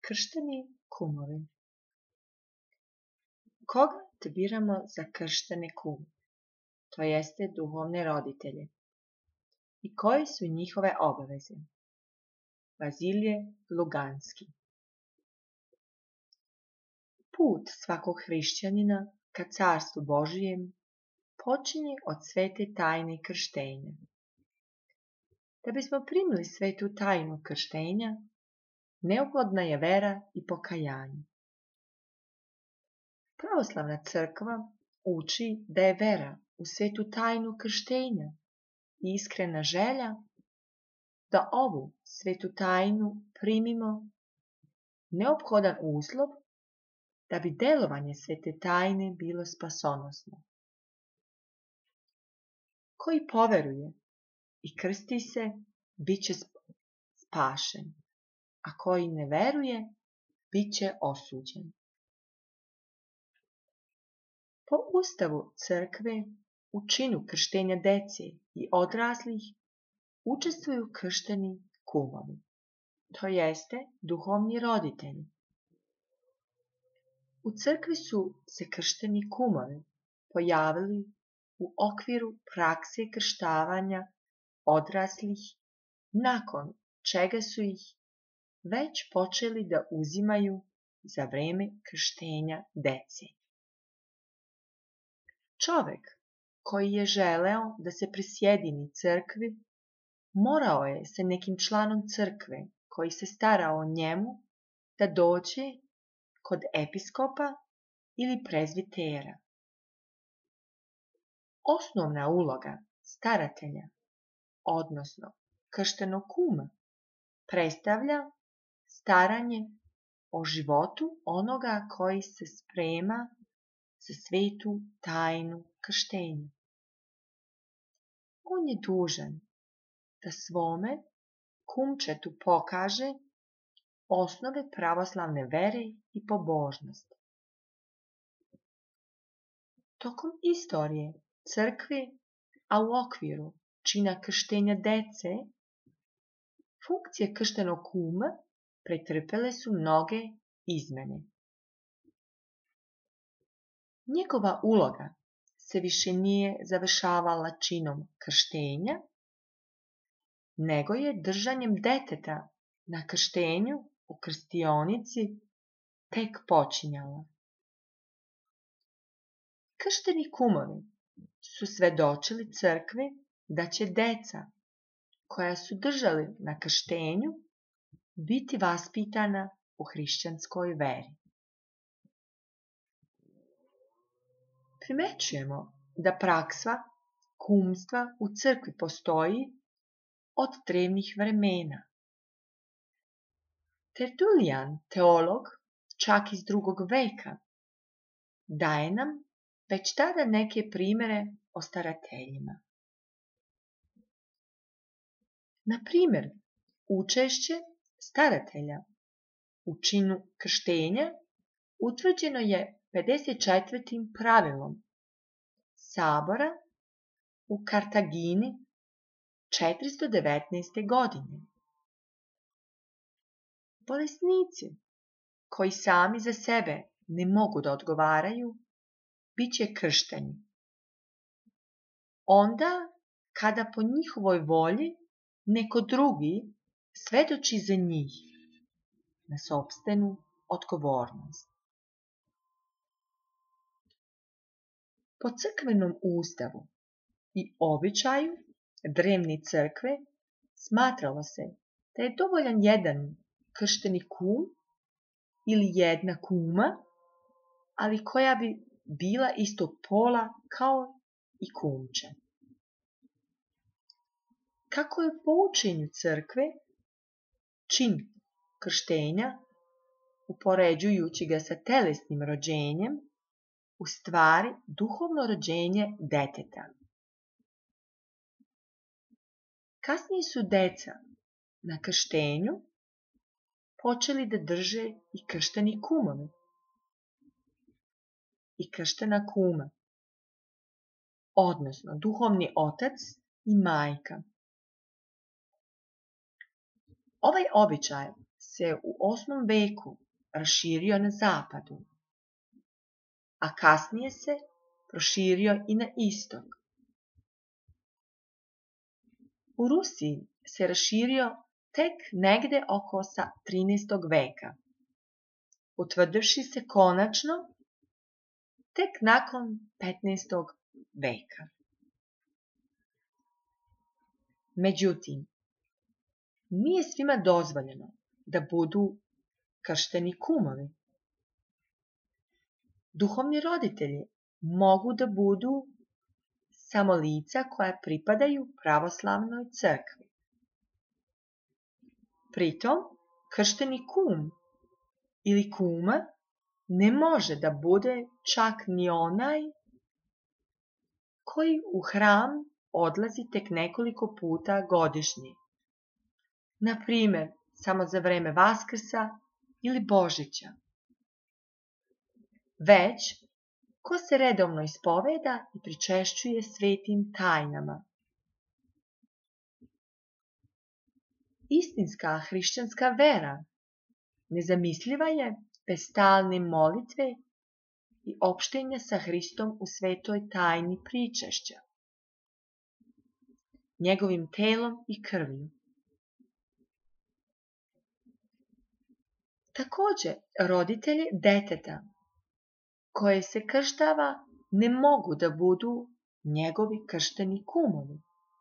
Kršteni kumovi. Koga te biramo za krštene kume, to jeste duhovne roditelje? I koje su njihove obaveze? Vazilije Luganski. Put svakog hrišćanina ka carstvu Božijem počinje od svete tajne krštenja. Da bismo primili svetu tajnu krštenja, neophodna je vera i pokajanje. Pravoslavna crkva uči da je vera u svetu tajnu krštenja i iskrena želja da ovu svetu tajnu primimo neophodan uslov da bi delovanje svete tajne bilo spasonosno. Koji poveruje i krsti se, bit će spašen, a koji ne veruje, bit će osuđen. Po ustavu crkve u činu krštenja dece i odraslih učestvuju kršteni kumovi, to jeste duhovni roditelji. U crkvi su se kršteni kumovi pojavili u okviru prakse krštavanja odraslih, nakon čega su ih već počeli da uzimaju za vreme krštenja dece. Čovek koji je želeo da se prisjedini crkvi, morao je sa nekim članom crkve koji se stara o njemu da dođe kod episkopa ili prezbitera. Osnovna uloga staratelja, odnosno krštenog kuma, predstavlja staranje o životu onoga koji se sprema za svetu tajnu krštenja. On je dužan da svome kumčetu pokaže osnove pravoslavne vere i pobožnosti. Tokom istorije crkve, a u okviru čina krštenja dece, funkcije krštenog kuma pretrpele su mnoge izmene. Njegova uloga se više nije završavala činom krštenja, nego je držanjem deteta na krštenju u krstionici tek počinjala. Kršteni kumovi su svedočili crkvi da će deca koja su držali na krštenju biti vaspitana u hrišćanskoj veri. Primećujemo da praksa kumstva u crkvi postoji od drevnih vremena. Tertulijan, teolog, čak iz 2. veka, daje nam već tada neke primere o starateljima. Na primjer, učešće staratelja u činu krštenja utvrđeno je 54. pravilom Sabora u Kartagini 419. godine. Bolesnici koji sami za sebe ne mogu da odgovaraju, bit će kršteni. Onda, kada po njihovoj volji neko drugi svedoči za njih na sopstvenu odgovornost. Po crkvenom ustavu i običaju drevne crkve smatralo se da je dovoljan jedan kršteni kum ili jedna kuma, ali koja bi bila istog pola kao i kumče. Kako je po učenju crkve čin krštenja, upoređujući ga sa telesnim rođenjem, u stvari duhovno rođenje deteta. Kasnije su deca na krštenju počeli da drže i kršteni kumovi i krštena kuma, odnosno duhovni otac i majka. Ovaj običaj se u 8. veku raširio na zapadu, a kasnije se proširio i na istok. U Rusiji se raširio tek negde oko 13. veka, utvrdivši se konačno tek nakon 15. veka. Međutim, nije svima dozvoljeno da budu kršteni kumovi. Duhovni roditelji mogu da budu samo lica koja pripadaju pravoslavnoj crkvi. Pritom, kršteni kum ili kuma ne može da bude čak ni onaj koji u hram odlazi tek nekoliko puta godišnje. Na primjer, samo za vreme Vaskrsa ili Božića. Već ko se redovno ispoveda i pričešćuje svetim tajnama. Istinska hrišćanska vera nezamisliva je bez stalne molitve i opštenja sa Hristom u svetoj tajni pričešća, njegovim telom i krvlju. Također, roditelji deteta koje se krštava ne mogu da budu njegovi kršteni kumovi.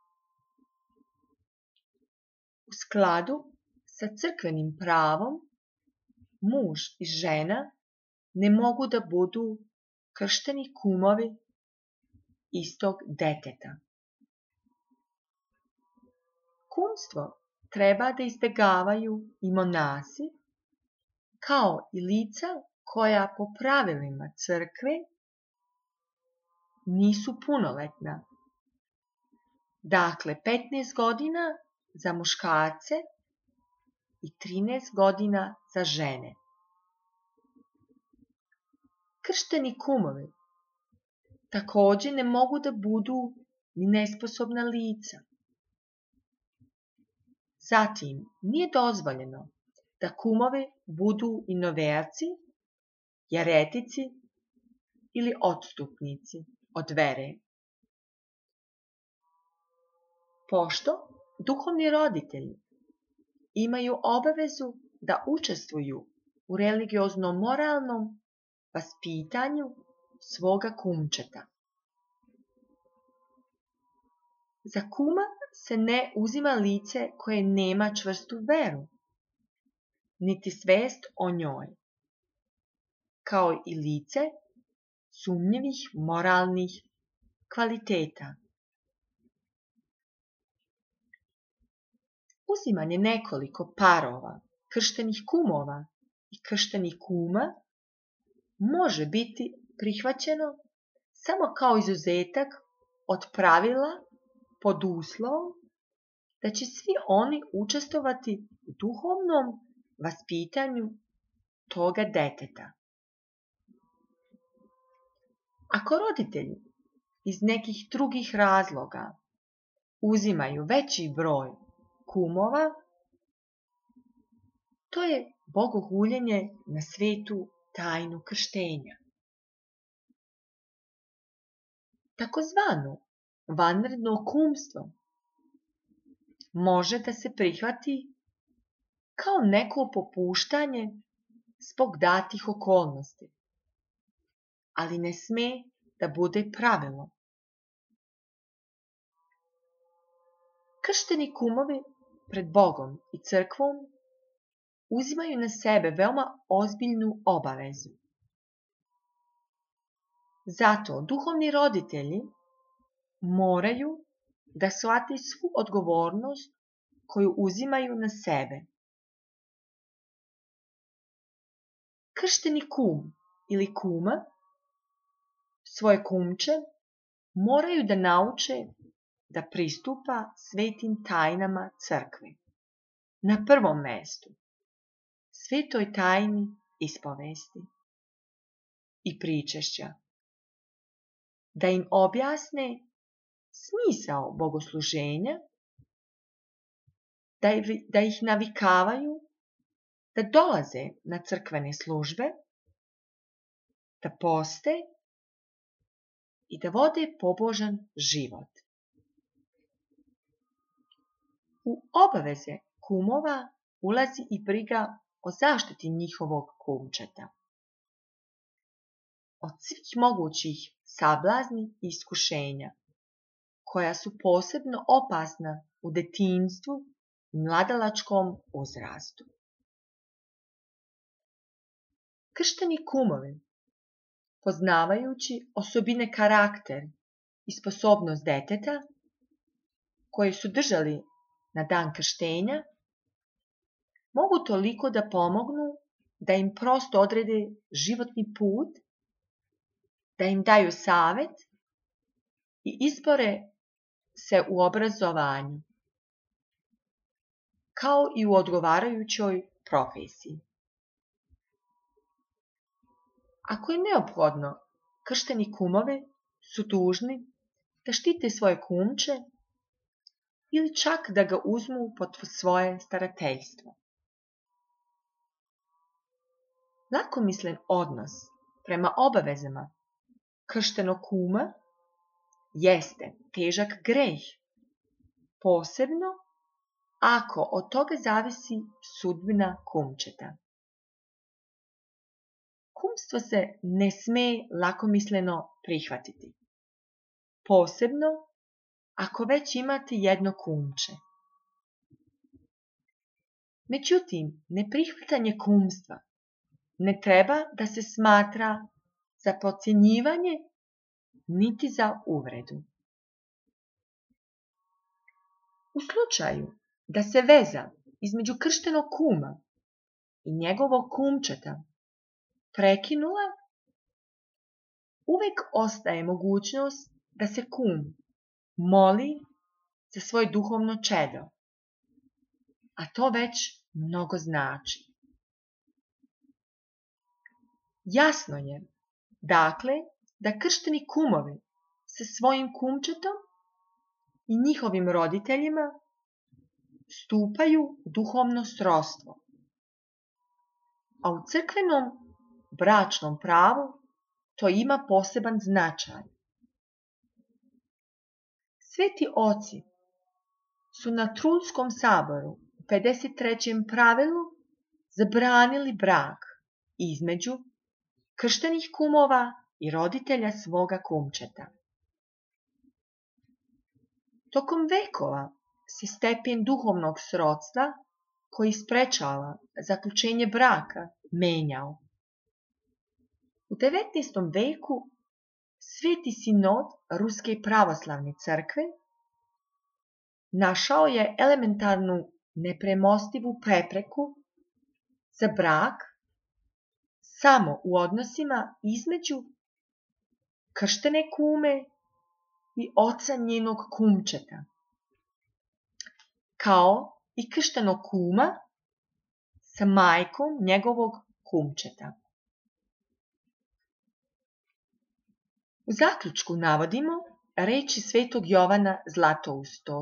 U skladu sa crkvenim pravom, muž i žena ne mogu da budu kršteni kumovi istog deteta. Kumstvo treba da izbjegavaju i monasi, kao i lica koja po pravilima crkve nisu punoletna. Dakle, 15 godina za muškarce i 13 godina za žene. Kršteni kumovi također ne mogu da budu ni nesposobna lica. Zatim, nije dozvoljeno da kumovi budu i noverci, jeretici ili odstupnici od vere. Pošto duhovni roditelji imaju obavezu da učestvuju u religiozno-moralnom vaspitanju svoga kumčeta. Za kuma se ne uzima lice koje nema čvrstu veru, niti svest o njoj, kao i lice sumnjivih moralnih kvaliteta. Uzimanje nekoliko parova krštenih kumova i krštenih kuma može biti prihvaćeno samo kao izuzetak od pravila pod uslovom da će svi oni učestvovati u duhovnom vaspitanju toga deteta. Ako roditelji iz nekih drugih razloga uzimaju veći broj kumova, to je bogohuljenje na svetu tajnu krštenja. Takozvano vanredno kumstvo može da se prihvati kao neko popuštanje zbog datih okolnosti, ali ne sme da bude pravilo. Kršteni kumovi pred Bogom i crkvom uzimaju na sebe veoma ozbiljnu obavezu. Zato duhovni roditelji moraju da shvate svu odgovornost koju uzimaju na sebe. Kršteni kum ili kuma svoje kumče moraju da nauče da pristupa svetim tajnama crkve. Na prvom mestu svetoj tajni ispovesti i pričešća. Da im objasne smisao bogosluženja, da ih navikavaju da dolaze na crkvene službe, da poste i da vode pobožan život. U obaveze kumova ulazi i briga o zaštiti njihovog kumčeta od svih mogućih sablazni i iskušenja, koja su posebno opasna u detinjstvu i mladalačkom uzrastu. Kršteni kumovi, poznavajući osobine karakter i sposobnost deteta, koje su držali na dan krštenja, mogu toliko da pomognu da im prosto odrede životni put, da im daju savjet i izbore se u obrazovanju, kao i u odgovarajućoj profesiji. Ako je neophodno, kršteni kumovi su dužni da štite svoje kumče ili čak da ga uzmu pod svoje starateljstvo. Lakomislen odnos prema obavezama krštenog kuma jeste težak greh, posebno ako od toga zavisi sudbina kumčeta. Kumstvo se ne sme lakomisleno prihvatiti, posebno ako već imate jedno kumče. Međutim, neprihvatanje kumstva ne treba da se smatra za podcjenjivanje niti za uvredu. U slučaju da se veza između krštenog kuma i njegovog kumčeta prekinula, uvek ostaje mogućnost da se kum moli za svoje duhovno čedo, a to već mnogo znači. Jasno je, dakle, da kršteni kumovi sa svojim kumčetom i njihovim roditeljima stupaju u duhovno srodstvo, a u crkvenom bračnom pravu to ima poseban značaj. Sveti oci su na Trunskom saboru u 53. pravilu zabranili brak između krštenih kumova i roditelja svoga kumčeta. Tokom vekova se stepen duhovnog srodstva koji sprečava zaključenje braka menjao. U 19. veku Sveti sinod Ruske pravoslavne crkve našao je elementarnu nepremostivu prepreku za brak samo u odnosima između krštene kume i oca njenog kumčeta, kao i krštenog kuma sa majkom njegovog kumčeta. U zaključku navodimo reči svetog Jovana Zlatoustog.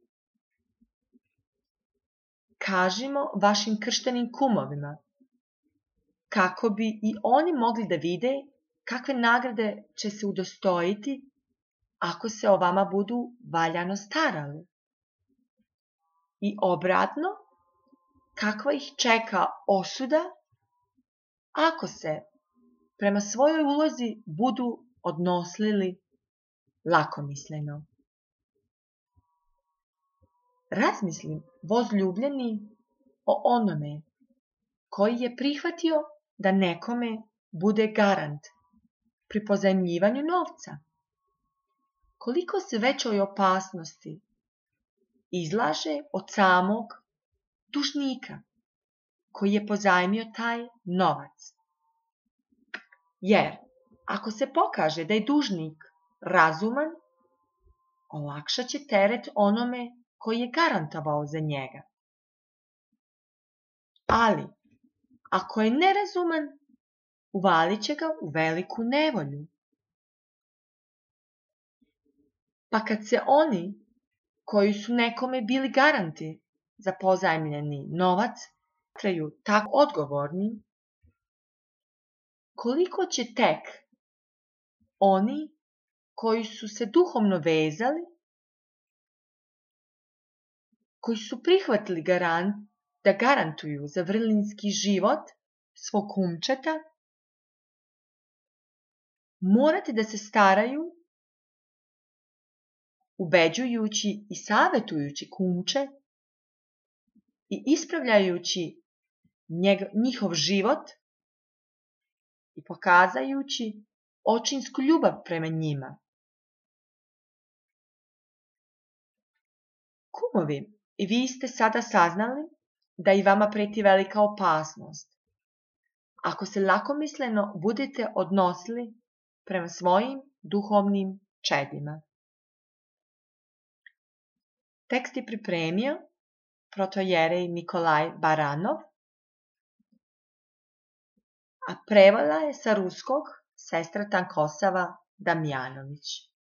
Kažimo vašim krštenim kumovima, kako bi i oni mogli da vide kakve nagrade će se udostojiti ako se o vama budu valjano starali. I obratno, kakva ih čeka osuda ako se prema svojoj ulozi budu odnosili lakomisleno. Razmislim, vozljubljeni, o onome koji je prihvatio da nekome bude garant pri pozajmljivanju novca. Koliko se većoj opasnosti izlaže od samog dužnika koji je pozajmio taj novac. Jer ako se pokaže da je dužnik razuman, olakšat će teret onome koji je garantovao za njega. Ali, ako je nerazuman, uvalit će ga u veliku nevolju. Pa kad se oni, koji su nekome bili garanti za pozajmljeni novac, smatraju tako odgovorni, koliko će tek oni koji su se duhovno vezali, koji su prihvatili da garantuju za vrlinski život svog kumčeta, morati da se staraju, ubeđujući i savjetujući kumče i ispravljajući njihov život i pokazajući očinsku ljubav prema njima. Kumovi, i vi ste sada saznali da i vama preti velika opasnost ako se lakomisleno budete odnosili prema svojim duhovnim čedima. Tekst je pripremio protojerej Nikolaj Baranov, a prevela je sa ruskog sestra Tankosava Damjanović.